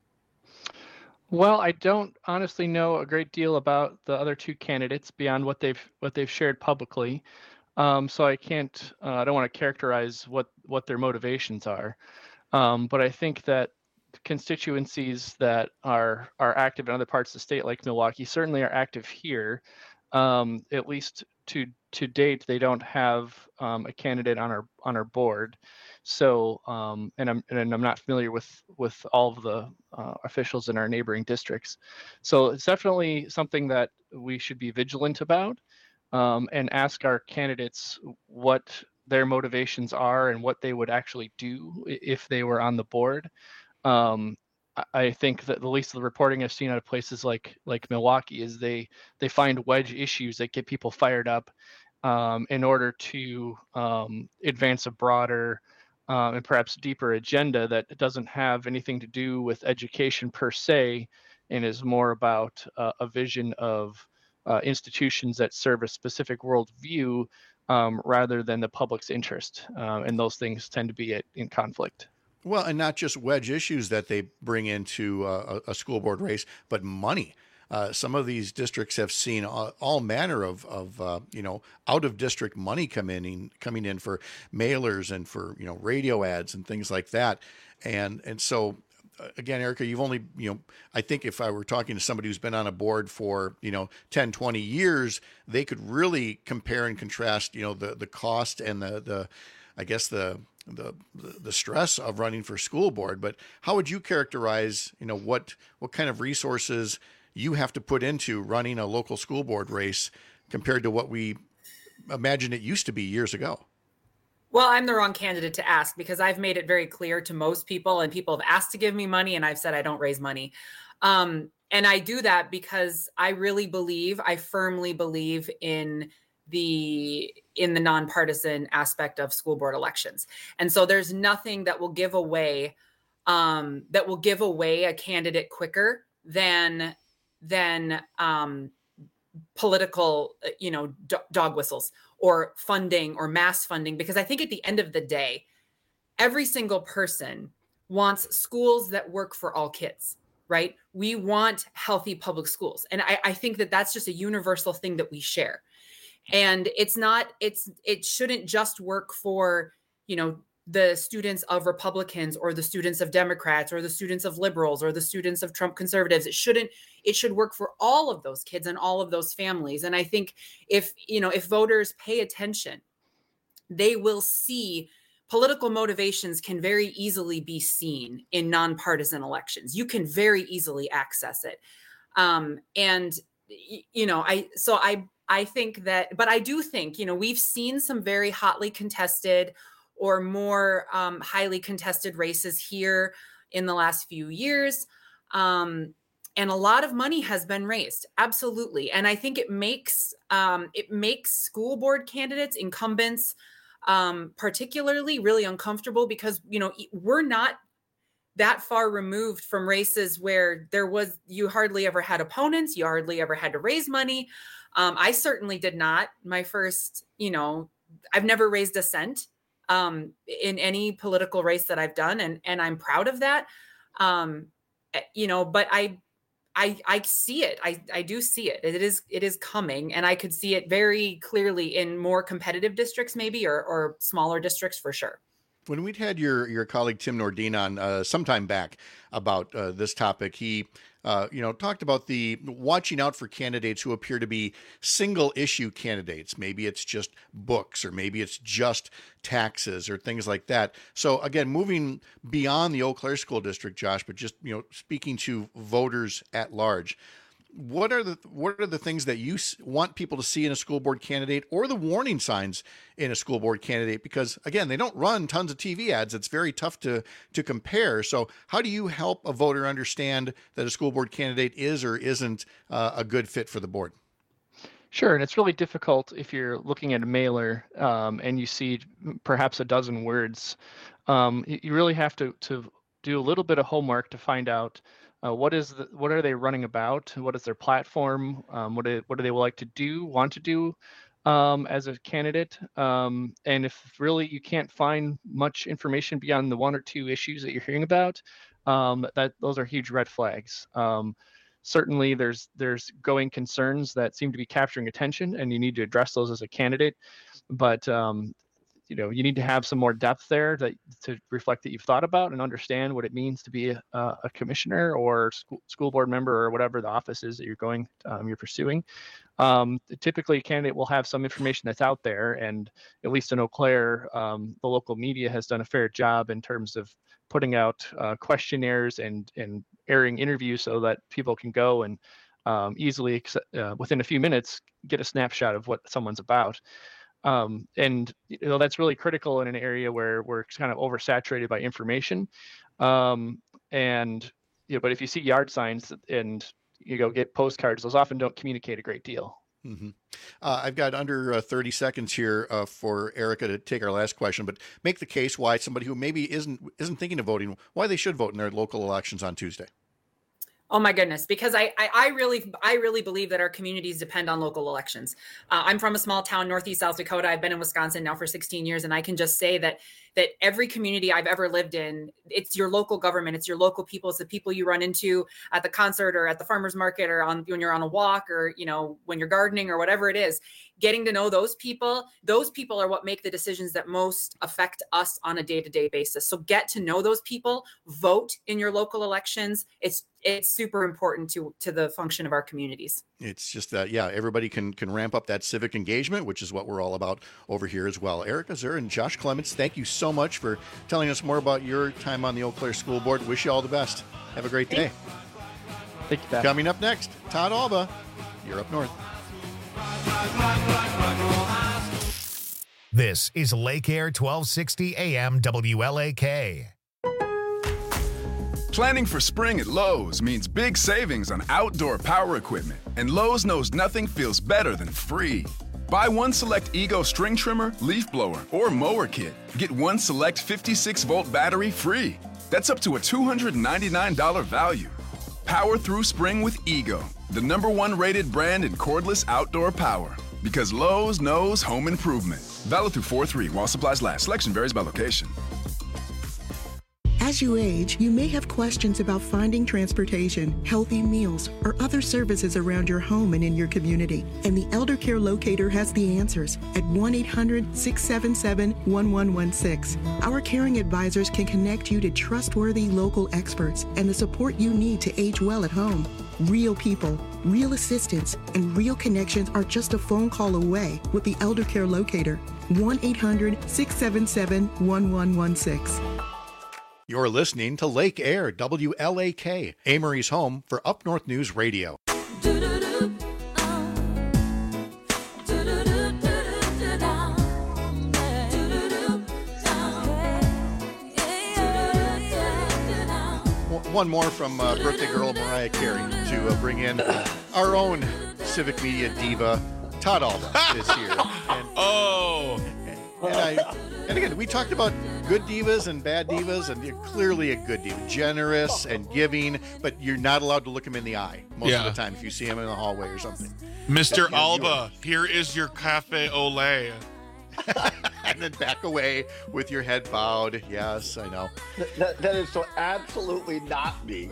Well, I don't honestly know a great deal about the other two candidates beyond what they've shared publicly. So I can't. I don't want to characterize what their motivations are. But I think that constituencies that are active in other parts of the state, like Milwaukee, certainly are active here. At least to date, they don't have a candidate on our board. So, and I'm not familiar with all of the officials in our neighboring districts. So it's definitely something that we should be vigilant about, and ask our candidates what their motivations are and what they would actually do if they were on the board. I think that the least of the reporting I've seen out of places like Milwaukee is they find wedge issues that get people fired up in order to advance a broader and perhaps deeper agenda that doesn't have anything to do with education per se, and is more about a vision of institutions that serve a specific worldview rather than the public's interest. And those things tend to be in conflict. Well, and not just wedge issues that they bring into a school board race, but money. Some of these districts have seen all manner of out of district money coming in for mailers and for radio ads and things like that, and so again, Erica, you've only I think if I were talking to somebody who's been on a board for 10, 20 years, they could really compare and contrast the cost and the I guess the stress of running for school board. But how would you characterize what kind of resources you have to put into running a local school board race compared to what we imagined it used to be years ago? Well, I'm the wrong candidate to ask because I've made it very clear to most people, and people have asked to give me money, and I've said I don't raise money. And I do that because I firmly believe in the nonpartisan aspect of school board elections. And so there's nothing that will give away a candidate quicker than political, dog whistles or funding or mass funding, because I think at the end of the day, every single person wants schools that work for all kids, right? We want healthy public schools. And I think that that's just a universal thing that we share. And it shouldn't just work for, the students of Republicans or the students of Democrats or the students of liberals or the students of Trump conservatives. It should work for all of those kids and all of those families. And I think if voters pay attention, they will see political motivations can very easily be seen in nonpartisan elections. You can very easily access it. I think that, but I do think, we've seen some very hotly contested or more highly contested races here in the last few years. And a lot of money has been raised. Absolutely. And I think it makes school board candidates, incumbents, particularly really uncomfortable because, we're not that far removed from races where you hardly ever had opponents. You hardly ever had to raise money. I certainly did not. My first, I've never raised a cent in any political race that I've done. And I'm proud of that. But I see it. I do see it. It is coming. And I could see it very clearly in more competitive districts, maybe, or smaller districts for sure. When we'd had your colleague Tim Nordin on sometime back about this topic, he talked about the watching out for candidates who appear to be single issue candidates. Maybe it's just books, or maybe it's just taxes or things like that. So again, moving beyond the Eau Claire School District, Josh, but just speaking to voters at large. What are the things that you want people to see in a school board candidate, or the warning signs in a school board candidate? Because again, they don't run tons of TV ads. It's very tough to compare. So how do you help a voter understand that a school board candidate is or isn't a good fit for the board? Sure. And it's really difficult if you're looking at a mailer and you see perhaps a dozen words. You really have to do a little bit of homework to find out what are they running about? What is their platform? What do they want to do as a candidate? And if really you can't find much information beyond the one or two issues that you're hearing about, those are huge red flags. Certainly, there's going concerns that seem to be capturing attention, and you need to address those as a candidate. But you need to have some more depth there to reflect that you've thought about and understand what it means to be a commissioner or school board member or whatever the office is that you're pursuing. Typically, a candidate will have some information that's out there, and at least in Eau Claire, the local media has done a fair job in terms of putting out questionnaires and airing interviews so that people can go and easily, within a few minutes, get a snapshot of what someone's about. And that's really critical in an area where we're kind of oversaturated by information. But if you see yard signs and you go get postcards, those often don't communicate a great deal. Mm-hmm. I've got under 30 seconds here for Erica to take our last question, but make the case why somebody who maybe isn't thinking of voting, why they should vote in their local elections on Tuesday. Oh my goodness, because I really believe that our communities depend on local elections. I'm from a small town, Northeast South Dakota. I've been in Wisconsin now for 16 years, and I can just say that every community I've ever lived in, it's your local government, it's your local people, it's the people you run into at the concert or at the farmer's market or when you're on a walk or when you're gardening or whatever it is. Getting to know those people are what make the decisions that most affect us on a day-to-day basis. So get to know those people, vote in your local elections. It's super important to the function of our communities. It's just that, everybody can ramp up that civic engagement, which is what we're all about over here as well. Erica Zur and Josh Clements, thank you so much for telling us more about your time on the Eau Claire School Board. Wish you all the best. Have a great day. Thank you, Pat. Coming up next, Todd Alba, you're up north. This is Lake Air 1260 AM WLAK. Planning for spring at Lowe's means big savings on outdoor power equipment, and Lowe's knows nothing feels better than free. Buy one select Ego string trimmer, leaf blower, or mower kit. Get one select 56-volt battery free. That's up to a $299 value. Power through spring with Ego, the #1 rated brand in cordless outdoor power. Because Lowe's knows home improvement. Valid through 4/3 while supplies last. Selection varies by location. As you age, you may have questions about finding transportation, healthy meals, or other services around your home and in your community. And the Elder Care Locator has the answers at 1-800-677-1116. Our caring advisors can connect you to trustworthy local experts and the support you need to age well at home. Real people, real assistance, and real connections are just a phone call away with the Elder Care Locator. 1-800-677-1116. You're listening to Lake Air, WLAK, Amory's home for Up North News Radio. One more from birthday girl Mariah Carey to bring in our own civic media diva, Todd Alba is here. And again, we talked about good divas and bad divas, and you're clearly a good diva, generous and giving, but you're not allowed to look him in the eye most of the time if you see him in the hallway or something. Mr. Alba, here is your cafe au lait. And then back away with your head bowed. Yes, I know. That is so absolutely not me.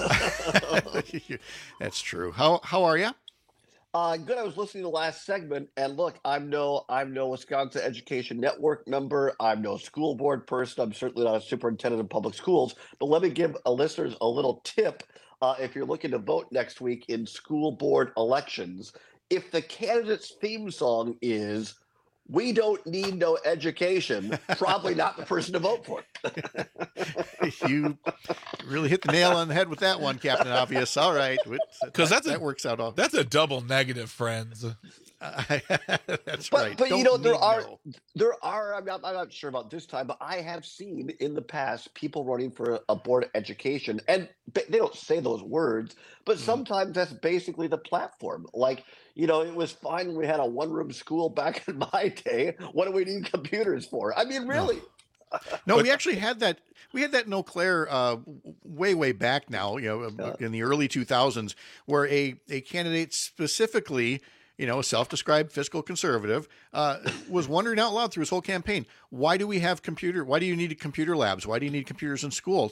That's true. How are you? Good. I was listening to the last segment, and look, I'm no Wisconsin Education Network member. I'm no school board person. I'm certainly not a superintendent of public schools. But let me give listeners a little tip. If you're looking to vote next week in school board elections, if the candidate's theme song is "We don't need no education," probably not the person to vote for. You really hit the nail on the head with that one, Captain Obvious. All right, because that works out. That's a double negative, friends. That's right. But there are. I'm not sure about this time, but I have seen in the past people running for a board of education, and they don't say those words, but sometimes that's basically the platform. Like, it was fine when we had a one-room school back in my day. What do we need computers for? I mean, really? No, we actually had that. We had that in Eau Claire way back now, in the early 2000s, where a candidate specifically, a self-described fiscal conservative, was wondering out loud through his whole campaign, why do you need computer labs? Why do you need computers in schools?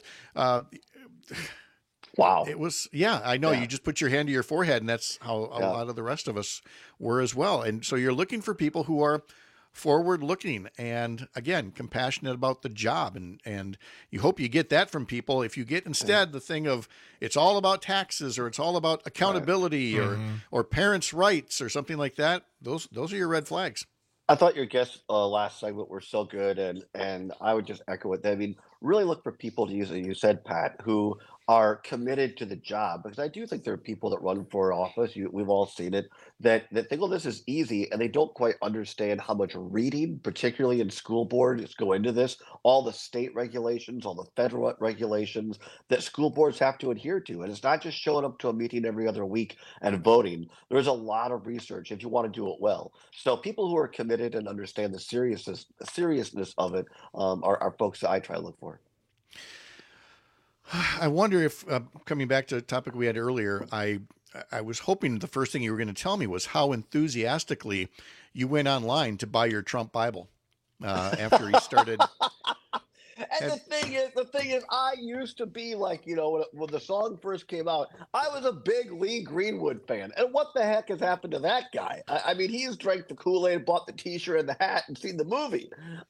Wow. It was, I know. You just put your hand to your forehead, and that's how a lot of the rest of us were as well. And so you're looking for people who are forward-looking and, again, compassionate about the job. And you hope you get that from people. If you get instead the thing of it's all about taxes or it's all about accountability or parents' rights or something like that, those are your red flags. I thought your guests last segment were so good, and I would just echo it. I mean, really look for people, to use it, you said, Pat, who are committed to the job, because I do think there are people that run for office, we've all seen it, that think, well, this is easy, and they don't quite understand how much reading, particularly in school boards, go into this, all the state regulations, all the federal regulations that school boards have to adhere to. And it's not just showing up to a meeting every other week and voting. There's a lot of research if you want to do it well. So people who are committed and understand the seriousness of it are folks that I try to look for. I wonder if, coming back to the topic we had earlier, I was hoping the first thing you were going to tell me was how enthusiastically you went online to buy your Trump Bible after he started. And the thing is, I used to be like, when the song first came out, I was a big Lee Greenwood fan. And what the heck has happened to that guy? I mean, he's drank the Kool-Aid, bought the T-shirt and the hat, and seen the movie.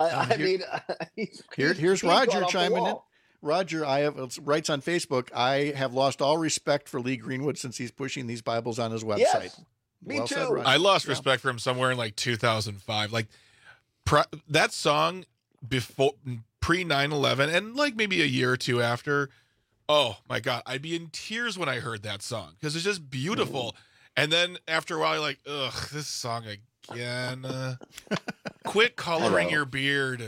Here's Roger chiming in. Roger, writes on Facebook, I have lost all respect for Lee Greenwood since he's pushing these Bibles on his website. Yes, me too. Said, I lost respect for him somewhere in like 2005. Like that song before pre 9/11 and like maybe a year or two after. Oh my God, I'd be in tears when I heard that song because it's just beautiful. And then after a while, you're like, ugh, this song again. Quit coloring your beard.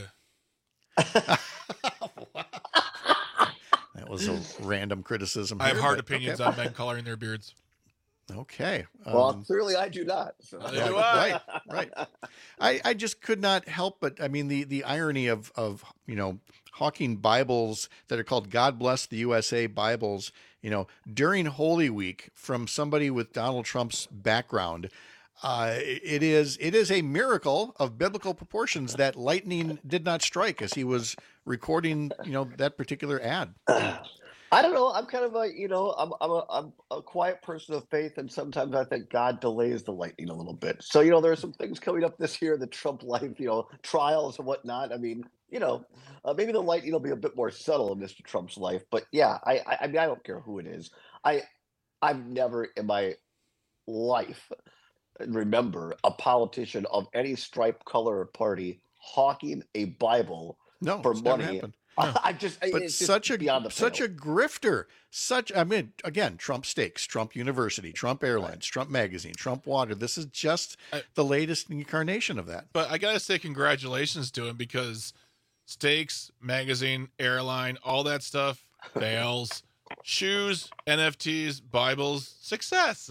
That was a random criticism. I have hard opinions on men coloring their beards. Okay. Well, clearly I do not. So. Right. I just could not help but, I mean, the irony of hawking Bibles that are called God Bless the USA Bibles, during Holy Week from somebody with Donald Trump's background. It is a miracle of biblical proportions that lightning did not strike as he was recording, that particular ad. I don't know. I'm kind of I'm a quiet person of faith, and sometimes I think God delays the lightning a little bit. So there are some things coming up this year, the Trump life, trials and whatnot. I mean, maybe the lightning will be a bit more subtle in Mr. Trump's life. But yeah, I mean, I don't care who it is. I've never in my life remember a politician of any stripe, color, or party hawking a Bible for money. It's such a grifter. Again, Trump Steaks, Trump University, Trump Airlines, Trump Magazine, Trump Water. This is just the latest incarnation of that. But I gotta say congratulations to him because Steaks, Magazine, Airline, all that stuff fails. Shoes, NFTs, Bibles, success.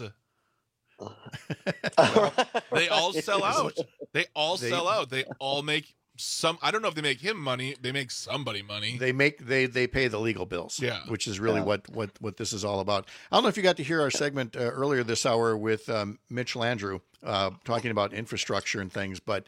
They all sell out. They all make some. I don't know if they make him money. They make somebody money. They pay the legal bills. Yeah, which is really what this is all about. I don't know if you got to hear our segment earlier this hour with Mitch Landrieu talking about infrastructure and things, but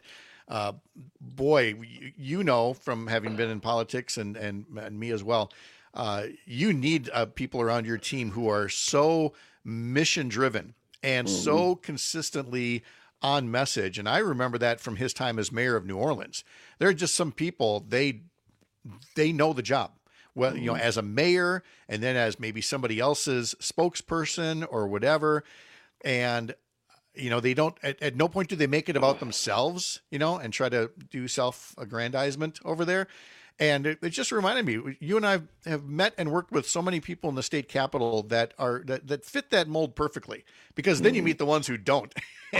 boy, from having been in politics and me as well, you need people around your team who are so mission driven and so consistently on message. And I remember that from his time as mayor of New Orleans. There are just some people, they know the job. Well, as a mayor and then as maybe somebody else's spokesperson or whatever. And, they don't, at no point do they make it about themselves, and try to do self-aggrandizement over there. And it just reminded me, you and I have met and worked with so many people in the state capitol that fit that mold perfectly, because then you meet the ones who don't.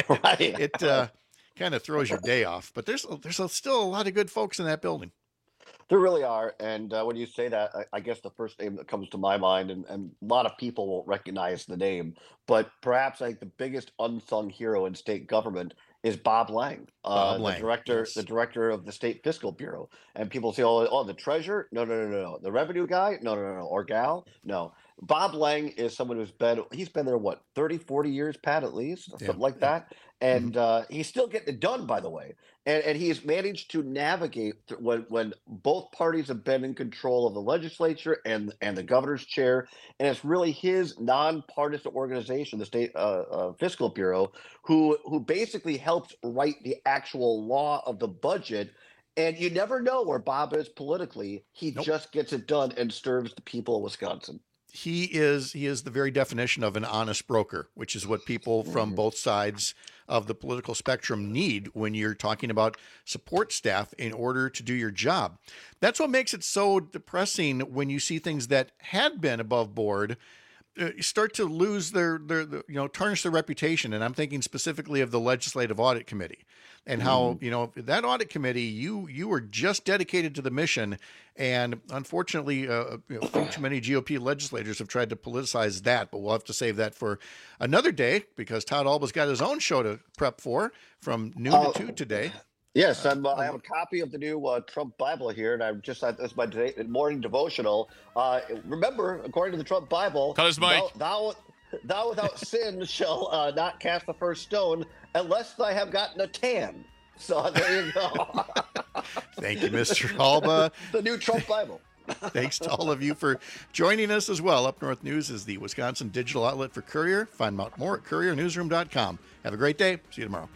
It kind of throws your day off. But there's still a lot of good folks in that building. There really are. And when you say that, I guess the first name that comes to my mind, and a lot of people won't recognize the name, but perhaps the biggest unsung hero in state government is Bob Lang, the director of the State Fiscal Bureau. And people say, oh, the treasurer? No. The revenue guy? No. Or gal? No. Bob Lang is someone he's been there, 30, 40 years, Pat, at least, something like that. And he's still getting it done, by the way. And he's managed to navigate when both parties have been in control of the legislature and the governor's chair. And it's really his nonpartisan organization, the State Fiscal Bureau, who basically helps write the actual law of the budget. And you never know where Bob is politically. He just gets it done and serves the people of Wisconsin. He is the very definition of an honest broker, which is what people from both sides of the political spectrum need when you're talking about support staff in order to do your job. That's what makes it so depressing when you see things that had been above board start to lose their tarnish their reputation. And I'm thinking specifically of the Legislative Audit Committee and how, that audit committee, you were just dedicated to the mission. And unfortunately, too many GOP legislators have tried to politicize that, but we'll have to save that for another day because Todd Alba's got his own show to prep for from noon to 2 today. Yes, I have a copy of the new Trump Bible here, and I'm just this is my morning devotional. Remember, according to the Trump Bible, thou without sin shall not cast the first stone unless I have gotten a tan. So there you go. Thank you, Mr. Alba. The new Trump Bible. Thanks to all of you for joining us as well. Up North News is the Wisconsin digital outlet for Courier. Find out more at couriernewsroom.com. Have a great day. See you tomorrow.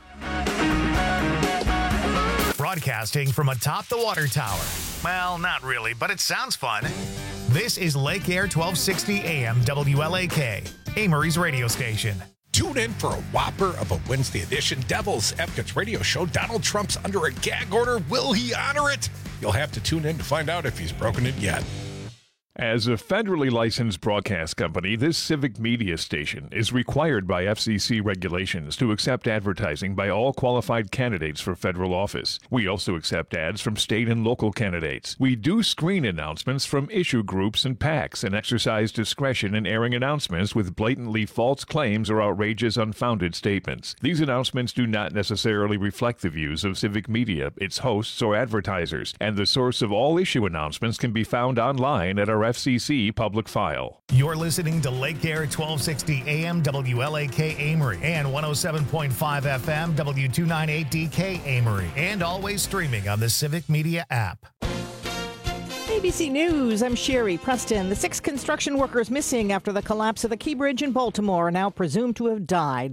Broadcasting from atop the water tower. Well, not really, but it sounds fun. This is Lake Air 1260 AM WLAK, Amory's radio station. Tune in for a whopper of a Wednesday edition Devil's Advocates radio show. Donald Trump's under a gag order. Will he honor it? You'll have to tune in to find out if he's broken it yet. As a federally licensed broadcast company, this civic media station is required by FCC regulations to accept advertising by all qualified candidates for federal office. We also accept ads from state and local candidates. We do screen announcements from issue groups and PACs and exercise discretion in airing announcements with blatantly false claims or outrageous, unfounded statements. These announcements do not necessarily reflect the views of civic media, its hosts, or advertisers, and the source of all issue announcements can be found online at our FCC public file. You're listening to Lake Air 1260 AM WLAK Amory and 107.5 FM W298DK Amory, and always streaming on the Civic Media app. ABC News, I'm Sherry Preston. The 6 construction workers missing after the collapse of the Key Bridge in Baltimore are now presumed to have died.